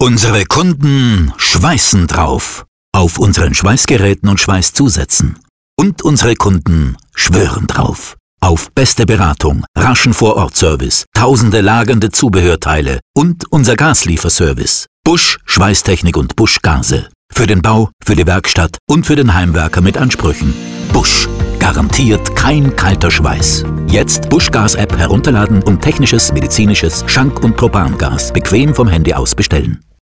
Unsere Kunden schweißen drauf. Auf unseren Schweißgeräten und Schweißzusätzen. Und unsere Kunden schwören drauf. Auf beste Beratung, raschen Vorortservice, tausende lagernde Zubehörteile und unser Gaslieferservice. Busch Schweißtechnik und Busch Gase. Für den Bau, für die Werkstatt und für den Heimwerker mit Ansprüchen. Busch. Garantiert kein kalter Schweiß. Jetzt Busch Gas App herunterladen und technisches, medizinisches, Schank- und Propangas bequem vom Handy aus bestellen.